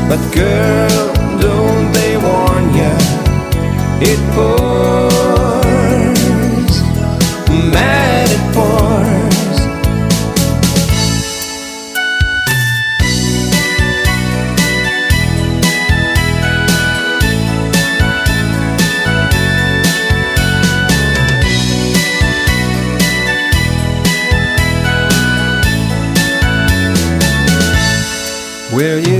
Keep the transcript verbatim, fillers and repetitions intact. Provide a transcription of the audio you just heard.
But girl, don't they warn ya? It pours, mad it pours. Will you